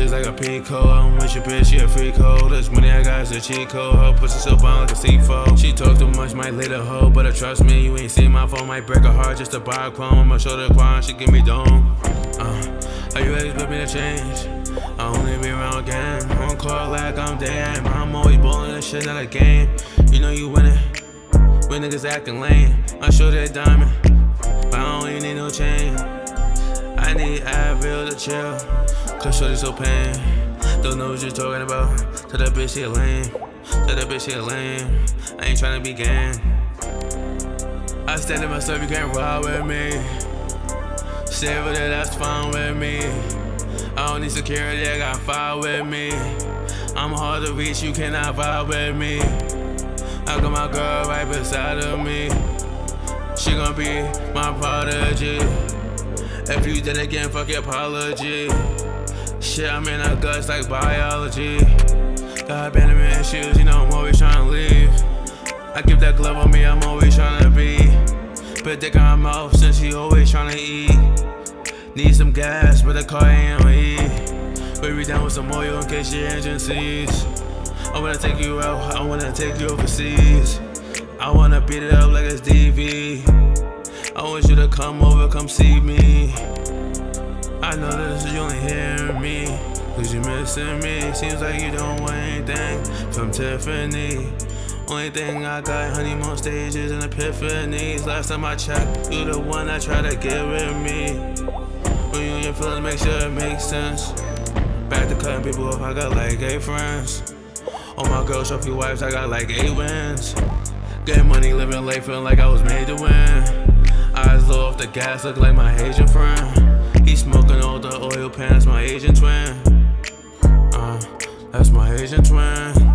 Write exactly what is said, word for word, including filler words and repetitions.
niggas like a Pico. I'm with your bitch, she a freak hoe. This money I got is a cheat code. Her pussy so bomb like a C four. She talk too much, might let her hoe. But I trust me, you ain't seen my phone. Might break her heart just to buy a clone. I'ma show the crown, she give me dome. Uh, are you ready to me to change? I only be around game. On call like I'm damn. I'm always ballin' this shit, not a game. You know you winning. When niggas acting lame, I show that diamond. But I don't even need no chain. I need Advil to chill, cause shorty so pain. Don't know what you're talking about. Tell that bitch she a lame. Tell that bitch she a lame. I ain't tryna be gang. I stand in myself, you can't ride with me. Stay over there, that's fine with me. I don't need security, I got fire with me. I'm hard to reach, you cannot vibe with me. I got my girl right beside of me. She gon' be my prodigy. If you did again, fuck your apology. Shit, I'm in her guts like biology. Got abandonment issues, you know I'm always tryna leave. I keep that glove on me, I'm always tryna be. Put dick in her mouth since she always tryna eat. Need some gas, but the car ain't on E. Baby down with some oil in case your engine sees. I wanna take you out, I wanna take you overseas. I wanna beat it up like it's D V. I want you to come over, come see me. I know that you only hearing me, cause you missing me. Seems like you don't want anything from Tiffany. Only thing I got, honeymoon stages and epiphanies. Last time I checked, you the one that tried to get with me. When you in your feelings, make sure it makes sense. Back to cutting people off, I got like eight friends. All my girls, trophy wives, I got like eight wins. Getting money, living life, feeling like I was made to win. Eyes low off the gas, look like my Asian friend. He smoking all the oil pants, my Asian twin. Uh, that's my Asian twin.